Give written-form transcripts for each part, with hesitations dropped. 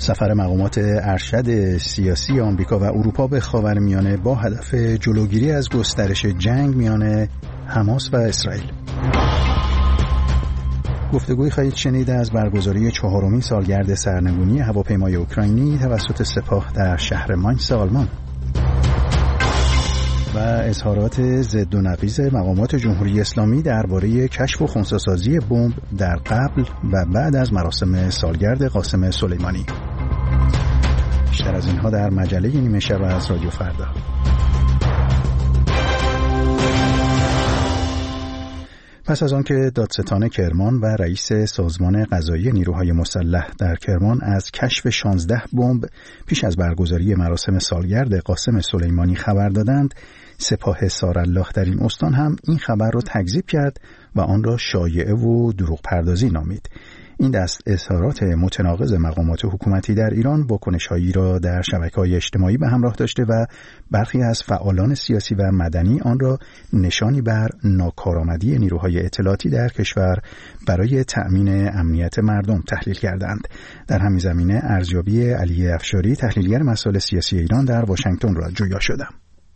سفر مقامات ارشد سیاسی آمریکا و اروپا به خاورمیانه با هدف جلوگیری از گسترش جنگ میان حماس و اسرائیل. گفتگویی خواهید شنید از برگزاری 4مین سالگرد سرنگونی هواپیمای اوکراینی توسط سپاه در شهر ماینس آلمان و اظهارات ضد و نقیض مقامات جمهوری اسلامی درباره کشف و خنثی‌سازی بمب در قبل و بعد از مراسم سالگرد قاسم سلیمانی. بیشتر از اینها در مجله نیمه شب از رادیو فردا. پس از آنکه دادستان کرمان و رئیس سازمان قضایی نیروهای مسلح در کرمان از کشف 16 بمب پیش از برگزاری مراسم سالگرد قاسم سلیمانی خبر دادند، سپاه سارالله در این استان هم این خبر را تکذیب کرد و آن را شایعه و دروغ پردازی نامید. این دست اظهارات متناقض مقامات حکومتی در ایران واکنش‌هایی را در شبکه‌های اجتماعی به همراه داشته و برخی از فعالان سیاسی و مدنی آن را نشانی بر ناکارآمدی نیروهای اطلاعاتی در کشور برای تأمین امنیت مردم تحلیل کردند. در همین زمینه ارزیابی علی افشاری، تحلیلگر مسائل سیاسی ایران، در واشنگتن را جویا شدم.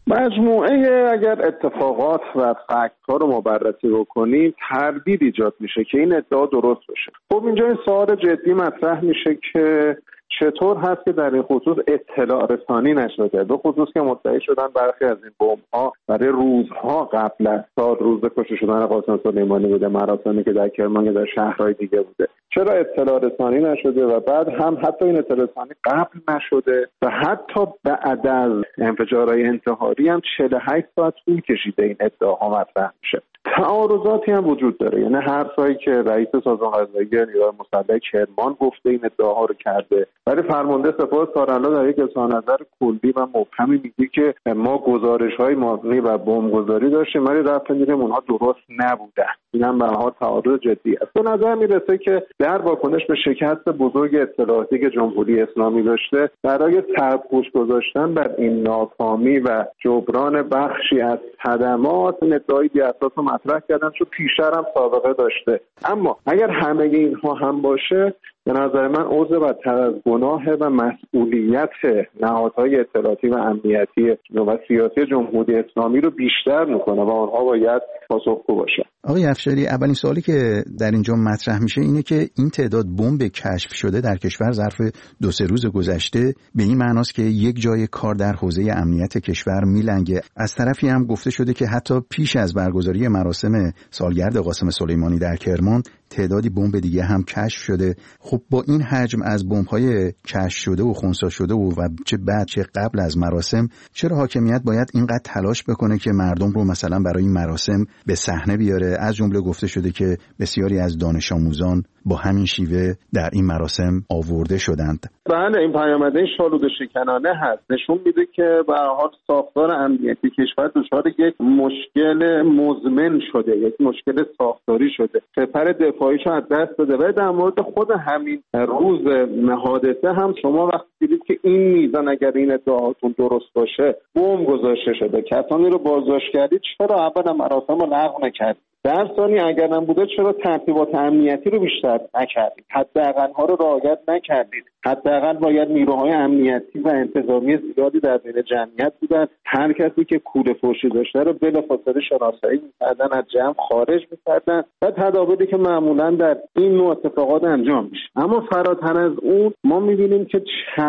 مجموعه اگر اتفاقات و فکت‌ها رو ما بررسی بکنیم، تردید ایجاد میشه که این ادعا درست باشه. خب اینجا این سوال جدی مطرح میشه که چطور هست که در این خصوص اطلاع رسانی نشده، به خصوص که مدعی شدن برخی از این بمب‌ها برای روزها قبل از روز کشته شدن قاسم سلیمانی بوده، مراسمی که در کرمان یا در شهرهای دیگه بوده. چرا اطلاع رسانی نشده و بعد هم حتی این اطلاع رسانی قبل نشده و حتی بعد از انفجارهای انتحاری هم 48 ساعت طول کشیده این ادعاها مطرح میشه. تعارضاتی هم وجود داره، یعنی حرفایی که رئیس سازمان قضایی نیروهای مسلح کرمان گفته این ادعاها رو کرده، ولی فرمانده سپاه سارالله در یک اظهار نظر کلی و مبهمی میگه که ما گزارش‌های مبنی و بمبگذاری داشتیم ولی رفع نیروی اونها درست نبوده. این هم به هر حال تعارض جدی است. به نظر میرسه که در واکنش به شکست بزرگ اطلاعاتی که جمهوری اسلامی داشته، برای سرپوش گذاشتن بر این ناکامی و جبران بخشی از صدمات، ادعای بی‌اساس رو مطرح کردن، چون پیشتر هم سابقه داشته. اما اگر همه اینها هم باشه، به نظر من عضو بدتر از گناه و مسئولیت نهادهای اطلاعاتی و امنیتی و سیاسی جمهوری اسلامی رو بیشتر میکنه و آنها باید پاسخگو باشن. آقای افشاری، اولین سوالی که در اینجا مطرح میشه اینه که این تعداد بمب کشف شده در کشور ظرف 2-3 روز گذشته به این معناست که یک جای کار در حوزه امنیت کشور میلنگه. از طرفی هم گفته شده که حتی پیش از برگزاری مراسم سالگرد قاسم سلیمانی در کرمان تعدادی بمب دیگه هم کشف شده. خب با این حجم از بمب‌های کشف شده و خنثی شده و چه بعد چه قبل از مراسم، چرا حاکمیت باید اینقدر تلاش بکنه که مردم رو مثلا برای این مراسم به صحنه بیاره؟ از جمله گفته شده که بسیاری از دانش آموزان با همین شیوه در این مراسم آورده شدند. بله، این پیامده شالود شکنانه هست. نشون میده که به هر حال ساختار امنیتی کشور دچار یک مشکل مزمن شده، یک مشکل ساختاری شده. سپر دفاعیشو از دست داده. و در مورد خود همین روز حادثه هم شما وقتی دیدید که این میزان، اگر این ادعاهاتون درست باشه، بمب گذاشته شده، کسانی رو بازداشت کردید، چرا اول مراسم رو لغو نکردید؟ در ثانی اگر هم بوده، چرا ترتیبات امنیتی رو بیشتر نکردید؟ حداقل‌ها رو رعایت نکردید؟ حداقل باید نیروهای امنیتی و انتظامی زیادی در بین جمعیت بودن. هر کسی که کوله فحشی داشته رو بلافاصله شناسایی می‌کردن، از جمع خارج می‌کردن و تدابیری که معمولاً در این نوع اتفاقات انجام میشه. اما فراتر از اون ما می‌بینیم که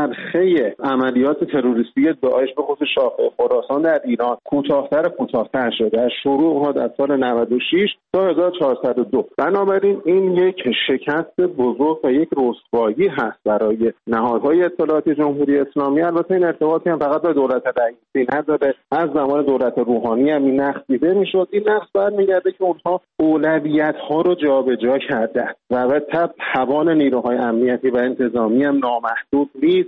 چرخه عملیات تروریستی داعش به خصوص شاخه خراسان در ایران کوتاه‌تر شده از شروع در سال 96 تا 1402. بنابراین این یک شکست بزرگ و یک رسوایی هست برای نهادهای اطلاعاتی جمهوری اسلامی. البته این ارتباطی هم فقط با دولت رئیسی نداره، از زمان دولت روحانی هم این نقص دیده میشد. این نقص برمیگرده که اونها اولویت‌ها رو جابجا کردن و البته توان نیروهای امنیتی و انتظامی هم نامحدود نیست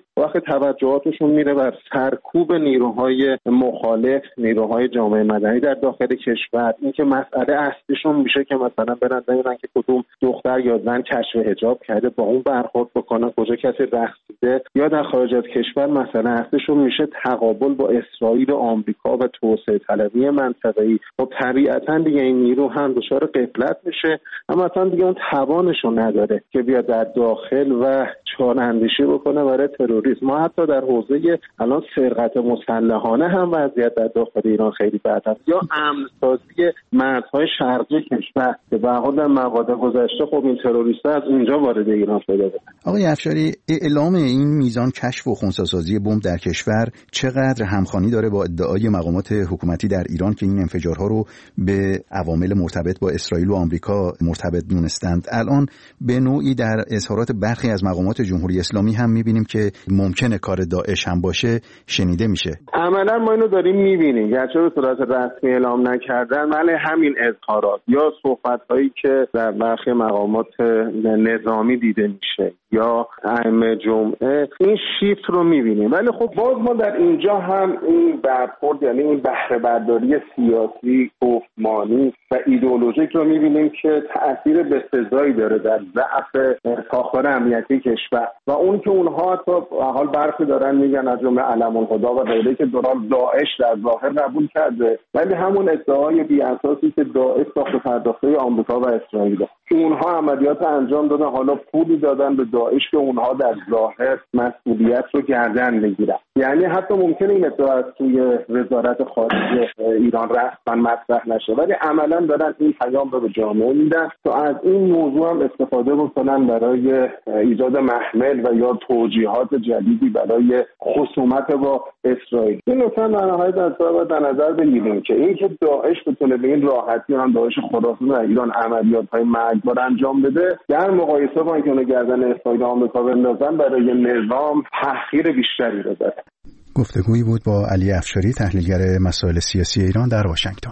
وقتی توجهاتشون میره بر سرکوب نیروهای مخالف، نیروهای جامعه مدنی در داخل کشور، اینکه مسئله اصلیشون میشه که مثلا برن ببینن که کدوم دختر یا زن کشف حجاب کرده با اون برخورد بکنن، کجا کسی رقصیده، یا در خارج از کشور مسئله اصلیشون میشه تقابل با اسرائیل و آمریکا و توسعه طلبی منطقه‌ای. خب طبیعتاً دیگه این نیرو هم دچار غفلت میشه، اما اصلا دیگه اون توانشو نداره که بیاد در داخل و چاره‌اندیشی بکنه برای تروریسم. ما حتی در حوزه الان سرقت مسلحانه هم وضعیت در داخل ایران خیلی بد است، یا امن‌سازی مرزهای شرقی کشور که به حال در مقاطع گذشته خب این تروریست‌ها از اونجا وارد ایران شده بودن. آقای افشاری، اعلام این میزان کشف و خنثی‌سازی بمب در کشور چقدر همخوانی داره با ادعای مقامات حکومتی در ایران که این انفجارها رو به عوامل مرتبط با اسرائیل و آمریکا مرتبط دونستند؟ الان به نوعی در اظهارات برخی از مقامات جمهوری اسلامی هم می‌بینیم که ممکنه کار داعش هم باشه شنیده میشه. عملاً ما اینو داریم می‌بینیم، گرچه به صورت رسمی اعلام نکردن، ولی همین اظهارات یا صحبت‌هایی که در برخی مقامات نظامی دیده میشه یا ائمه جمعه، این شیفت رو می‌بینیم. ولی خب باز ما در اینجا هم این برخورد، یعنی این بهره برداری سیاسی، گفتمانی و ایدئولوژیک رو می‌بینیم که تأثیر بسزایی داره در ضعف ساختار امنیتی کشور و اون که اونها حتی حال برخی دارن میگن از جمله علم الهدا و غیره که داعش در ظاهر قبول کرده، ولی همون ادعای بی اساسی که داعش ساخت پرداخته آمریکا و اسرائیل، اونها عملیات انجام دادن، حالا پولی دادن به داعش که اونها در ظاهر مسئولیت رو گردن بگیرن. یعنی حتی ممکنه این ادعا از توی وزارت خارجه ایران رسما مطرح نشه، ولی عملا دارن این پیام رو به جامعه میدن تا از این موضوع هم استفاده بکنن برای ایجاد محمل و یا توجیهات جدیدی برای خصومت با اسرائیل. این نکته در نهایت در نظر بگیریم که اینکه داعش بتونه به این راحتی هم داعش خراسان در ایران عملیات‌های مرگبار انجام بده، در مقایسه با اینکه اون گردن اسرائیل و آمریکا بندازن، برای نظام تأخیر بیشتری رو داره. گفتگویی بود با علی افشاری، تحلیلگر مسائل سیاسی ایران در واشنگتن.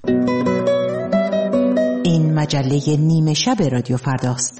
این مجله نیمه شب رادیو فرداست.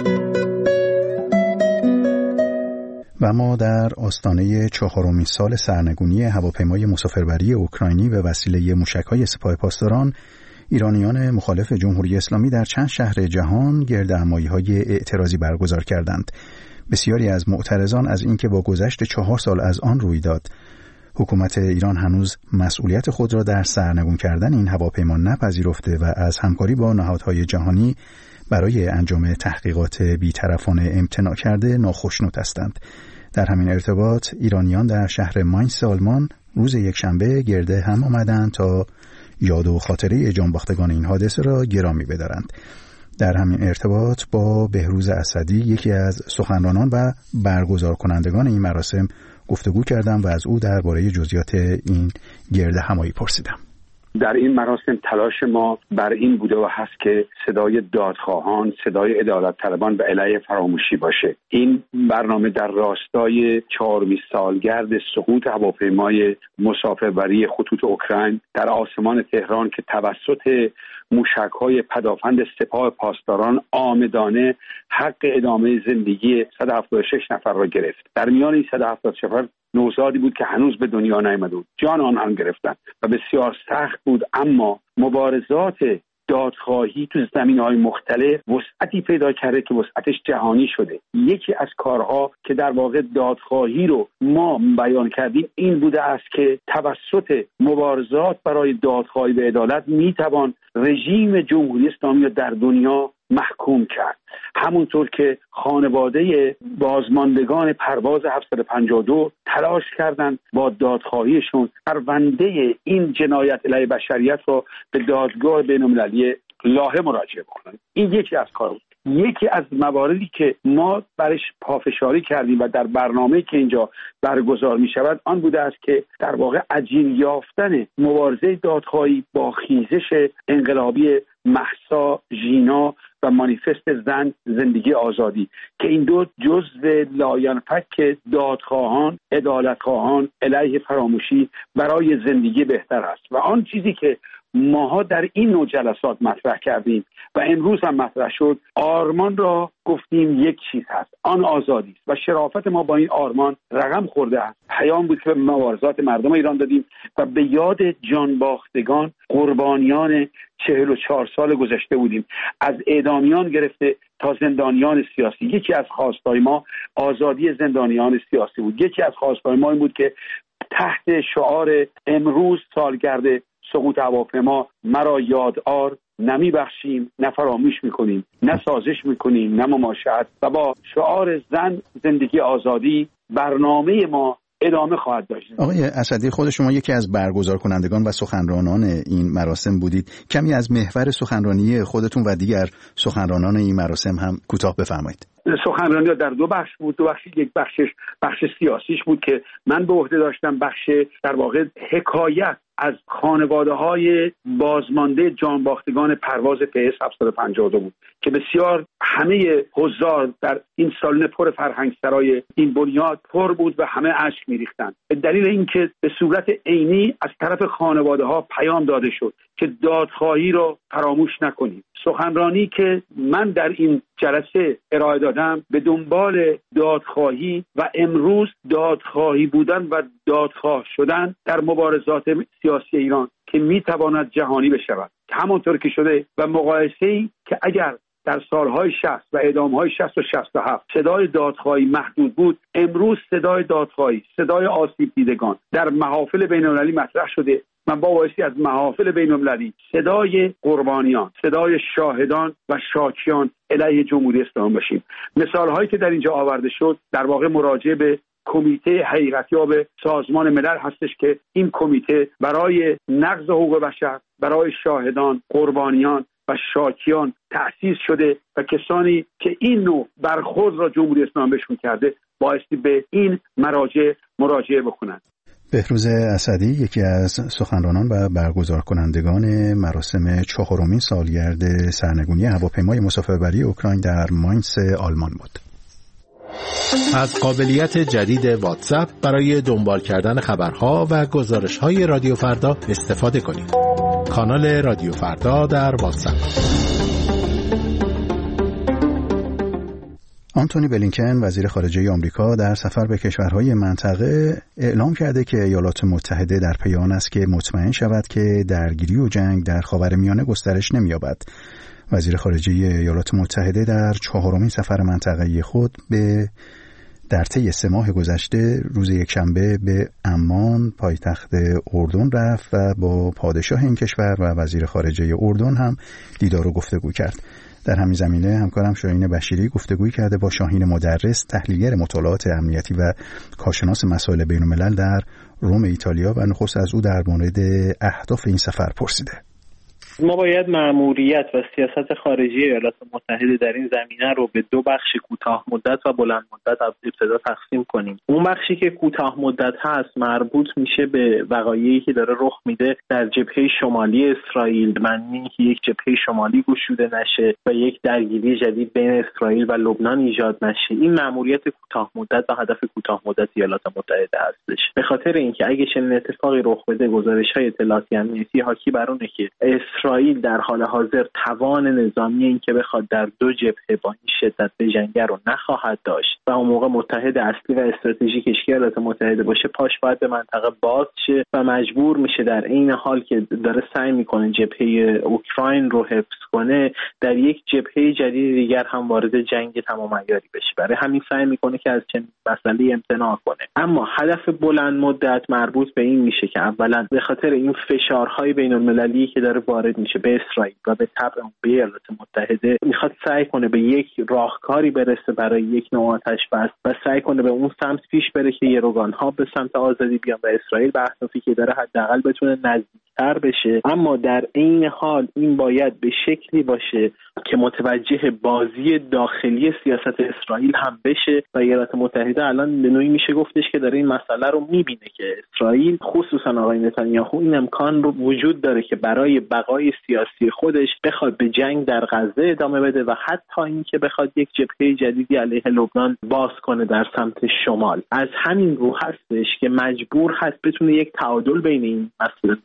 و ما در آستانه 4مین سال سرنگونی هواپیمای مسافربری اوکراینی به وسیله موشک‌های سپاه پاسداران، ایرانیان مخالف جمهوری اسلامی در چند شهر جهان گردهمایی‌های اعتراضی برگزار کردند. بسیاری از معترضان از اینکه با گذشت 4 سال از آن رویداد حکومت ایران هنوز مسئولیت خود را در سرنگون کردن این هواپیما نپذیرفته و از همکاری با نهادهای جهانی برای انجام تحقیقات بی‌طرفانه امتناع کرده ناخشنود هستند. در همین ارتباط ایرانیان در شهر ماینس آلمان روز یکشنبه گرده هم آمدند تا یاد و خاطره جانباختگان این حادثه را گرامی بدارند. در همین ارتباط با بهروز اسدی، یکی از سخنرانان و برگزار کنندگان این مراسم، گفتگو کردم و از او درباره جزئیات این گرده همایی پرسیدم. در این مراسم تلاش ما بر این بوده و هست که صدای دادخواهان، صدای عدالت طلبان به علیه فراموشی باشه. این برنامه در راستای 4مین سالگرد سقوط هواپیمای مسافربری خطوط اوکراین در آسمان تهران که توسط موشک‌های پدافند سپاه پاسداران عامدانه حق ادامه زندگی 176 نفر را گرفت. در میان این 176 نفر نوزادی بود که هنوز به دنیا نیامده بود. جان آنها هم گرفتن و بسیار سخت بود، اما مبارزات دادخواهی تو زمینه‌های مختلف وسعتی پیدا کرده که وسعتش جهانی شده. یکی از کارها که در واقع دادخواهی رو ما بیان کردیم این بوده است که توسط مبارزات برای دادخواهی به عدالت میتوان رژیم جمهوری اسلامی رو در دنیا محکوم کرد. همونطور که خانواده بازماندگان پرواز 752 تلاش کردند با دادخواهیشون پرونده این جنایت علیه بشریت رو به دادگاه بین‌المللی لاهه مراجعه بکنند. این یکی از کارها. یکی از مواردی که ما برش پافشاری کردیم و در برنامه‌ای که اینجا برگزار می شود آن بوده است که در واقع عجین یافتن مبارزه دادخواهی با خیزش انقلابی مهسا ژینا و مانیفست زن زندگی آزادی که این دو جزو لاینفک دادخواهان، عدالتخواهان علیه فراموشی برای زندگی بهتر است و آن چیزی که ماها در این نوع جلسات مطرح کردیم و امروز هم مطرح شد، آرمان را گفتیم یک چیز هست، آن آزادی است و شرافت ما با این آرمان رقم خورده است. پیام بود که مبارزات مردم ایران دادیم و به یاد جانباختگان، قربانیان 44 سال گذشته بودیم، از اعدامیان گرفته تا زندانیان سیاسی. یکی از خواستهای ما آزادی زندانیان سیاسی بود. یکی از خواستهای ما این بود که تحت شعار امروز سالگرد سقوط هواپیما مرا یادآر، نمی بخشیم، نه فراموش میکنیم، نه سازش میکنیم، نه مماشات، و با شعار زن، زندگی، آزادی برنامه ما ادامه خواهد داشت. آقای اسدی، خود شما یکی از برگزار کنندگان و سخنرانان این مراسم بودید. کمی از محور سخنرانی خودتون و دیگر سخنرانان این مراسم هم کوتاه بفرمایید. سخنرانی در دو بخش بود. دو بخش، یک بخش سیاسیش بود که من به عهده داشتم. بخش در واقع حکایت از خانواده‌های بازمانده جانباختگان پرواز PS 752 بود که بسیار همه حضار در این سالن پر فرهنگ سرای این بنیاد پر بود و همه اشک می‌ریختند، به دلیل اینکه به صورت عینی از طرف خانواده‌ها پیام داده شد که دادخواهی رو فراموش نکنیم. سخنرانی که من در این جلسه ارائه دادم به دنبال دادخواهی و امروز دادخواهی بودن و دادخواه شدن در مبارزات سیاسی ایران که میتواند جهانی بشود، همانطور که شده، و مقایسه‌ای که اگر در سالهای 60 و اعدام‌های 60 و 67 صدای دادخواهی محدود بود، امروز صدای دادخواهی، صدای آسیب دیدگان در محافل بین‌المللی مطرح شده. من با بایستی از محافل بین‌المللی صدای قربانیان، صدای شاهدان و شاکیان علیه جمهوری اسلامی باشیم. مثال‌هایی که در اینجا آورده شد در واقع مراجعه به کمیته حقیقتیاب سازمان ملل هستش که این کمیته برای نقض حقوق بشر، برای شاهدان، قربانیان و شاکیان تأسیس شده و کسانی که این نوع برخورد را جمهوری اسلامی بهشون کرده بایستی به این مراجعه بکنند. بهروز اسدی، یکی از سخنرانان و برگزار کنندگان مراسم 4مین سالگرد سرنگونی هواپیمای مسافربری اوکراین در ماینس آلمان بود. از قابلیت جدید واتساپ برای دنبال کردن خبرها و گزارش‌های رادیو فردا استفاده کنید. کانال رادیو فردا در واتساپ. آنتونی بلینکن، وزیر خارجه آمریکا، در سفر به کشورهای منطقه اعلام کرده که ایالات متحده در پی آن است که مطمئن شود که درگیری و جنگ در خاورمیانه گسترش نمی‌یابد. وزیر خارجه ایالات متحده در 4مین سفر منطقه‌ای خود در طی 3 ماه گذشته روز یکشنبه به عمان، پایتخت اردن، رفت و با پادشاه این کشور و وزیر خارجه اردن هم دیدار و گفتگو کرد. در همین زمینه همکارم شاهین بشیری گفتگویی کرده با شاهین مدرس، تحلیلگر مطالعات امنیتی و کارشناس مسائل بین‌الملل در روم ایتالیا، و نخست از او در مورد اهداف این سفر پرسیده. ما باید مأموریت و سیاست خارجی ایالات متحده در این زمینه رو به 2 بخش کوتاه مدت و بلند مدت از ابتدا تقسیم کنیم. اون بخشی که کوتاه مدت هست مربوط میشه به وقایعی که داره رخ میده در جبهه شمالی اسرائیل، معنی که یک جبهه شمالی گشوده نشه و یک درگیری جدید بین اسرائیل و لبنان ایجاد نشه. این مأموریت کوتاه مدت و هدف کوتاه مدت ایالات متحده هستش. به خاطر اینکه اگه چنین اتفاقی رخ بده، گزارش‌های اطلاعاتی امنیتی حاکی بر اونه که اسرائیل در حال حاضر توان نظامی این که بخواد در 2 جبهه با این شدت بجنگه رو نخواهد داشت و اون موقع متحد اصلی و استراتژیکش که ایالات متحده باشه پاش باید به منطقه باز شه و مجبور میشه در این حال که داره سعی میکنه جبهه اوکراین رو حفظ کنه در یک جبهه جدید دیگر هم وارد جنگ تمام عیاری بشه. برای همین سعی میکنه که از چنین مسئله امتناع کنه. اما هدف بلند مدت مربوط به این میشه که اولا به خاطر این فشارهای بین‌المللی که داره وارد میشه به اسرائیل و به طبع به ایالات متحده، میخواد سعی کنه به یک راهکاری برسه برای یک نوع آتش بس و سعی کنه به اون سمت پیش بره که یروگان‌ها به سمت آزادی بیان و اسرائیل به اهدافی که داره حداقل بتونه نزدیکتر بشه. اما در این حال این باید به شکلی باشه که متوجه بازی داخلی سیاست اسرائیل هم بشه و ایالات متحده الان به نوعی میشه گفتش که داره این مسئله رو میبینه که اسرائیل، خصوصا آقای نتانیاهو، این امکان رو وجود داره که برای بقای سیاسی خودش بخواد به جنگ در غزه ادامه بده و حتی اینکه بخواد یک جبهه جدیدی علیه لبنان باز کنه در سمت شمال. از همین رو هستش که مجبور هست بتونه یک تعادل بین این مسائل ایجاد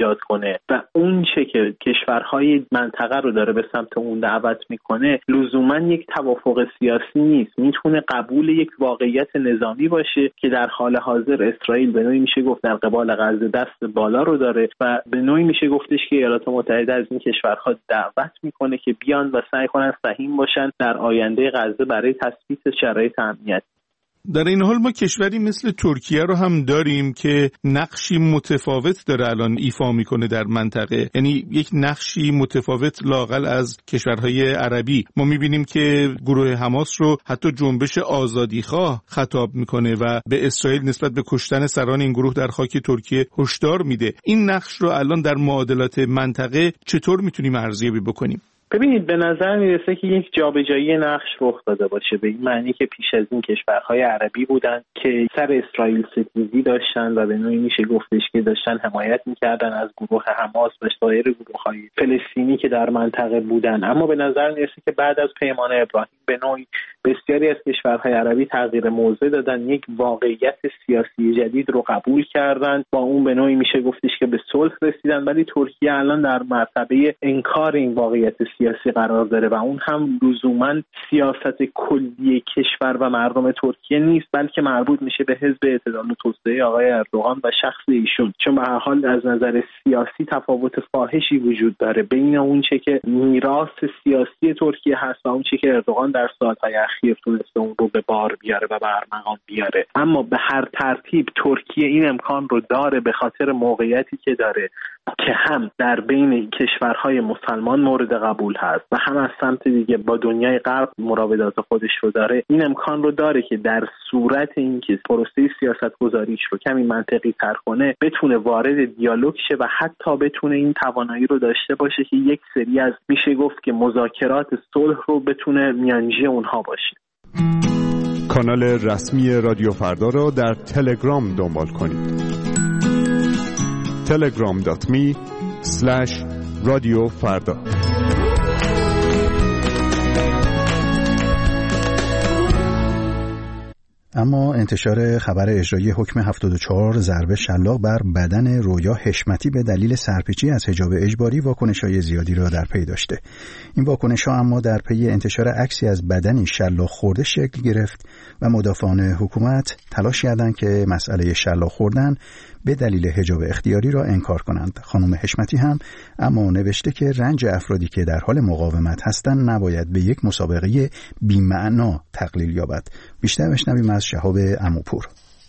ایجاد کنه و اون چه که کشورهای منطقه رو داره به سمت اون دعوت میکنه لزوما یک توافق سیاسی نیست، میتونه قبول یک واقعیت نظامی باشه که در حال حاضر اسرائیل به نوعی میشه گفت در قبال غزه دست بالا رو داره و به نوعی میشه گفتش که ایالات متحده از این کشورها دعوت میکنه که بیان و سعی کنن سهیم باشن در آینده غزه برای تثبیت شرایط امنیت. در این حال ما کشوری مثل ترکیه رو هم داریم که نقشی متفاوت داره الان ایفا میکنه در منطقه، یعنی یک نقشی متفاوت لااقل از کشورهای عربی. ما میبینیم که گروه حماس رو حتی جنبش آزادیخواه خطاب میکنه و به اسرائیل نسبت به کشتن سران این گروه در خاک ترکیه هشدار میده. این نقش رو الان در معادلات منطقه چطور میتونیم ارزیابی بکنیم؟ ببینید به نظر میرسه که یک جابجایی نقش رخ داده باشه، به این معنی که پیش از این کشورهای عربی بودن که سر اسرائیل ستیزی داشتن و به نوعی میشه گفتش که داشتن حمایت میکردن از گروه حماس و سایر گروه‌های فلسطینی که در منطقه بودن، اما به نظر میرسه که بعد از پیمان ابراهیم به نوعی بسیاری از کشورهای عربی تغییر موضع دادن، یک واقعیت سیاسی جدید رو قبول کردن، با اون به نوعی میشه گفتش که به صلح رسیدن، ولی ترکیه الان در مرتبه انکار این واقعیت سیاسی قرار داره و اون هم لزوما سیاست کلی کشور و مردم ترکیه نیست، بلکه مربوط میشه به حزب اعتدال و توسعه آقای اردوغان و شخص ایشون، چون به هر حال از نظر سیاسی تفاوت فاحشی وجود داره بین اون چه که میراث سیاسی ترکیه هست و اون چه که اردوغان در سالهای اخیر تونسته اون رو به بار بیاره و به ارمغان بیاره. اما به هر ترتیب ترکیه این امکان رو داره به خاطر موقعیتی که داره که هم در بین کشورهای مسلمان مورد قبول هست و هم از سمت دیگه با دنیای غرب مراودات خودش رو داره. این امکان رو داره که در صورت اینکه پروسه سیاست‌گذاریش رو کمی منطقی تر کنه بتونه وارد دیالوگ شه و حتی بتونه این توانایی رو داشته باشه که یک سری از میشه گفت که مذاکرات صلح رو بتونه میانجی اونها باشه. کانال رسمی رادیو فردا رو در تلگرام دنبال کنید. telegram.me/radiofarda. اما انتشار خبر اجرایی حکم 74 ضرب شلاق بر بدن رویا حشمتی به دلیل سرپیچی از حجاب اجباری واکنش‌های زیادی را در پی داشته. این واکنش‌ها اما در پی انتشار عکسی از بدنی شلاق خورده شکل گرفت و مدافعان حکومت تلاش کردند که مسئله شلاق خوردن به دلیل حجاب اختیاری را انکار کنند. خانم حشمتی هم اما نوشته که رنج افرادی که در حال مقاومت هستند نباید به یک مسابقه بی‌معنا تقلیل یابد. بیشتر بشنویم از شهاب عموپور.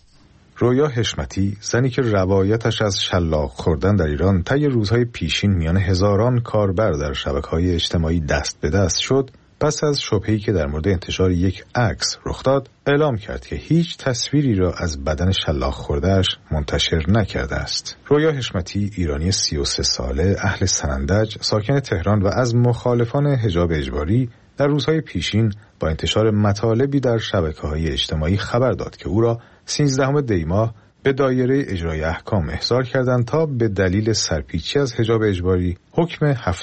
رویا حشمتی، زنی که روایتش از شلاق خوردن در ایران طی روزهای پیشین میان هزاران کاربر در شبکه‌های اجتماعی دست به دست شد، پس از شبهه‌ای که در مورد انتشار یک عکس رخ داد، اعلام کرد که هیچ تصویری را از بدن شلاق خورده‌اش منتشر نکرده است. رویا حشمتی، ایرانی 33 ساله، اهل سنندج، ساکن تهران و از مخالفان حجاب اجباری، در روزهای پیشین با انتشار مطالبی در شبکه‌های اجتماعی خبر داد که او را 13 دی ماه به دایره اجرای احکام احضار کردند تا به دلیل سرپیچی از حجاب اجباری حکم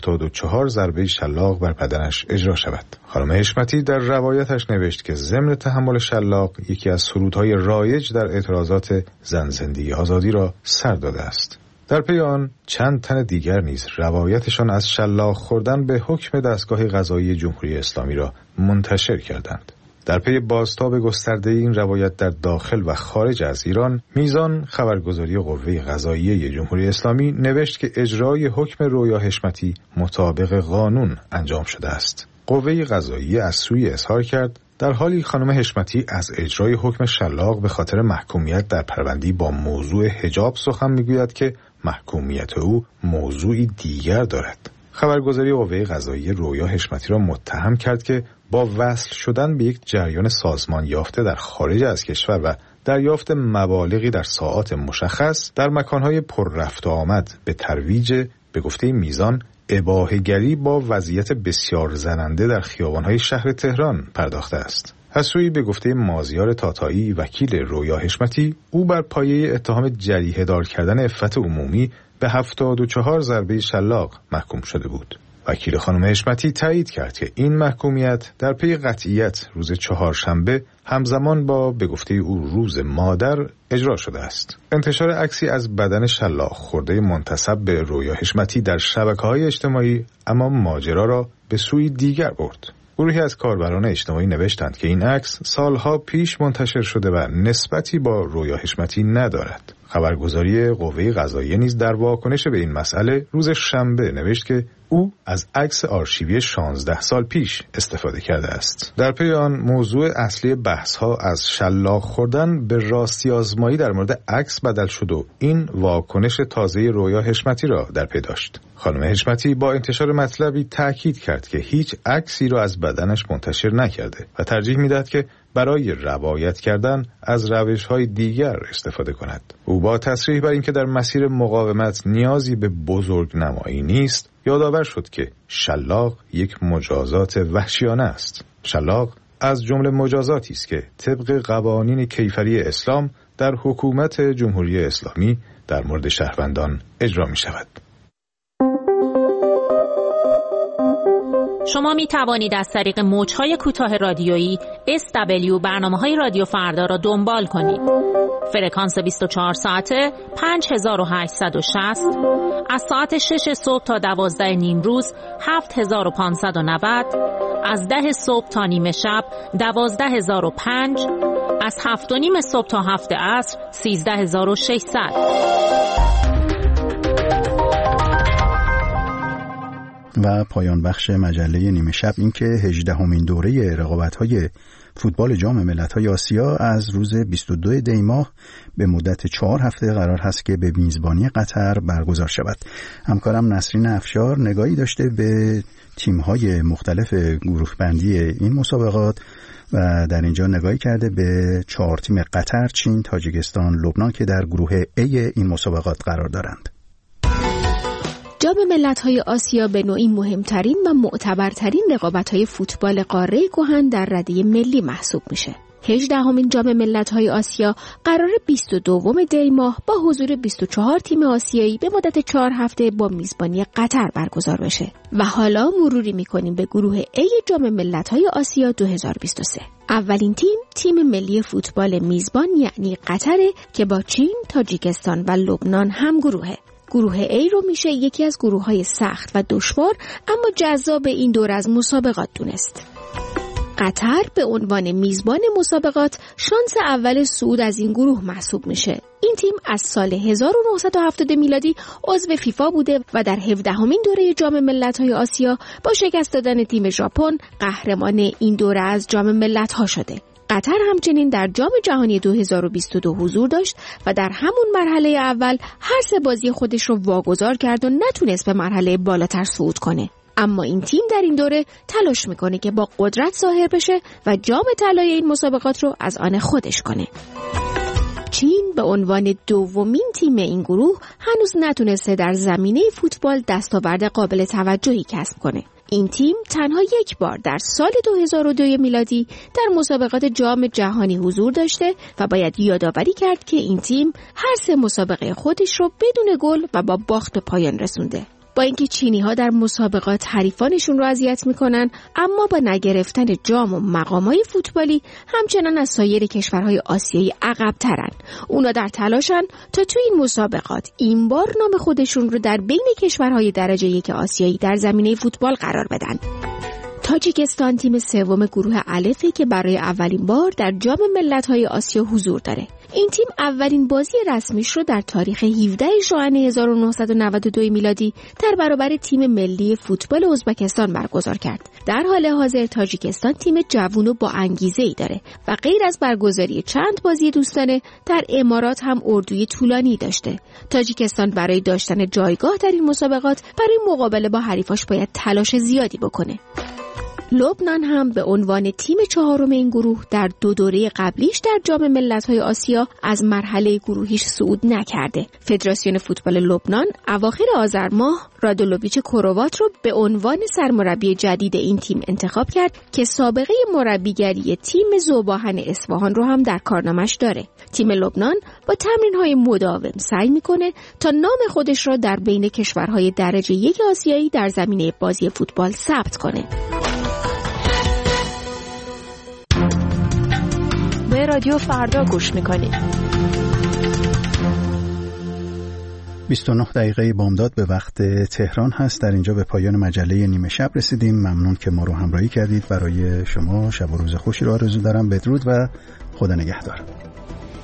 74 ضربه شلاق بر بدنش اجرا شود. خانم حشمتی در روایتش نوشت که ضمن تحمل شلاق یکی از سرودهای رایج در اعتراضات زن زندگی آزادی را سر داده است. در پی آن چند تن دیگر نیز روایتشان از شلاق خوردن به حکم دستگاه قضایی جمهوری اسلامی را منتشر کردند. در پی بازتاب گسترده این روایت در داخل و خارج از ایران، میزان خبرگزاری قوه قضاییه جمهوری اسلامی نوشت که اجرای حکم رویا حشمتی مطابق قانون انجام شده است. قوه قضاییه از سوی اظهار کرد در حالی خانم حشمتی از اجرای حکم شلاق به خاطر محکومیت در پرونده‌ای با موضوع حجاب سخن میگوید که محکومیت او موضوعی دیگر دارد. خبرگزاری قوه قضاییه رویا حشمتی را متهم کرد که با وصل شدن به یک جریان سازمان یافته در خارج از کشور و دریافت مبالغی در ساعات مشخص در مکانهای پر رفت و آمد به ترویج به گفته میزان اباحه‌گری با وضعیت بسیار زننده در خیابان‌های شهر تهران پرداخته است. از سوی به گفته مازیار تاتایی وکیل رویا حشمتی، او بر پایه اتهام جریحه دار کردن عفت عمومی به 74 ضربه شلاق محکوم شده بود. وکیل خانم حشمتی تایید کرد که این محکومیت در پی قطعیت روز چهارشنبه همزمان با به گفته او روز مادر اجرا شده است. انتشار عکسی از بدن شلاق خورده منتسب به رویا حشمتی در شبکه‌های اجتماعی اما ماجرا را به سوی دیگر برد. گروهی از کاربران اجتماعی نوشتند که این عکس سالها پیش منتشر شده و نسبتی با رویا حشمتی ندارد. خبرگزاری قوه قضاییه نیز در واکنش به این مسئله روز شنبه نوشت که او از عکس آرشیوی 16 سال پیش استفاده کرده است. در پی آن موضوع اصلی بحث‌ها از شلاق خوردن به راستی آزمایی در مورد عکس بدل شد و این واکنش تازه رویا حشمتی را در پی داشت. خانم حشمتی با انتشار مطلبی تأکید کرد که هیچ عکسی را از بدنش منتشر نکرده و ترجیح می‌دهد که برای روایت کردن از روش‌های دیگر استفاده کند. او با تصریح بر اینکه در مسیر مقاومت نیازی به بزرگنمایی نیست، یادآور شد که شلاق یک مجازات وحشیانه است. شلاق از جمله مجازاتی است که طبق قوانین کیفری اسلام در حکومت جمهوری اسلامی در مورد شهروندان اجرا می شود. شما می توانید از طریق موج‌های کوتاه رادیویی SW برنامه‌های رادیو فردا را دنبال کنید. فرکانس 24 ساعته 5860 از ساعت 6 صبح تا 12 نیم روز 7590 از 10 صبح تا نیمه شب 12005 از 7 و نیم صبح تا 7 عصر 13600. و پایان بخش مجله نیمه شب این که 18مین دوره رقابت‌های فوتبال جام ملت‌های آسیا از روز 22 دی ماه به مدت 4 هفته قرار هست که به میزبانی قطر برگزار شود. همکارم نسرین افشار نگاهی داشته به تیم‌های مختلف گروه بندی این مسابقات و در اینجا نگاهی کرده به 4 تیم قطر، چین، تاجیکستان، لبنان که در گروه A این مسابقات قرار دارند. جام ملت‌های آسیا به نوعی مهمترین و معتبرترین رقابت‌های فوتبال قاره کهن در رده ملی محسوب میشه. 18مین جام ملت‌های آسیا قرار 22 دی ماه با حضور 24 تیم آسیایی به مدت 4 هفته با میزبانی قطر برگزار بشه. و حالا مروری می‌کنیم به گروه A جام ملت‌های آسیا 2023. اولین تیم ملی فوتبال میزبان یعنی قطر که با چین، تاجیکستان و لبنان هم گروهه. گروه A رو میشه یکی از گروه‌های سخت و دشوار اما جذاب این دور از مسابقات دونست. قطر به عنوان میزبان مسابقات شانس اول صعود از این گروه محسوب میشه. این تیم از سال 1970 میلادی عضو فیفا بوده و در 17مین دوره جام ملت‌های آسیا با شکست دادن تیم ژاپن قهرمان این دوره از جام ملت‌ها شده. قطر همچنین در جام جهانی 2022 حضور داشت و در همون مرحله اول هر 3 بازی خودش رو واگذار کرد و نتونست به مرحله بالاتر صعود کنه. اما این تیم در این دوره تلاش میکنه که با قدرت ظاهر بشه و جام طلای این مسابقات رو از آن خودش کنه. چین به عنوان دومین تیم این گروه هنوز نتونسته در زمینه فوتبال دستاورد قابل توجهی کسب کنه. این تیم تنها یک بار در سال 2002 میلادی در مسابقات جام جهانی حضور داشته و باید یادآوری کرد که این تیم هر 3 مسابقه خودش رو بدون گل و با باخت به پایان رسونده. با اینکه چینی‌ها در مسابقات حریفانشون رو اذیت میکنن اما با نگرفتن جام و مقامای فوتبالی همچنان از سایر کشورهای آسیایی عقب‌ترن. اونا در تلاشن تا تو این مسابقات این بار نام خودشون رو در بین کشورهای درجه 1 آسیایی در زمینه فوتبال قرار بدن. تاجیکستان تیم سوم گروه الفی که برای اولین بار در جام ملت‌های آسیا حضور داره. این تیم اولین بازی رسمیش رو در تاریخ 17 ژوئن 1992 میلادی در برابر تیم ملی فوتبال ازبکستان برگزار کرد. در حال حاضر تاجیکستان تیم جوون و با انگیزه‌ای داره و غیر از برگزاری چند بازی دوستانه در امارات هم اردوی طولانی داشته. تاجیکستان برای داشتن جایگاه در این مسابقات برای مقابله با حریفاش باید تلاش زیادی بکنه. لبنان هم به عنوان تیم چهارم این گروه در 2 دوره قبلیش در جام ملت‌های آسیا از مرحله گروهیش صعود نکرده. فدراسیون فوتبال لبنان اواخر آذر ماه رادولوویچ کروات رو به عنوان سرمربی جدید این تیم انتخاب کرد که سابقه مربیگری تیم ذوباهن اصفهان رو هم در کارنامش داره. تیم لبنان با تمرین‌های مداوم سعی می‌کنه تا نام خودش را در بین کشورهای درجه 1 آسیایی در زمینه بازی فوتبال ثبت کنه. به رادیو فردا گوش میکنید. 29 دقیقه بامداد به وقت تهران هست. در اینجا به پایان مجله نیمه شب رسیدیم. ممنون که ما رو همراهی کردید. برای شما شب و روز خوشی رو آرزو دارم. بدرود و خدا نگهدار.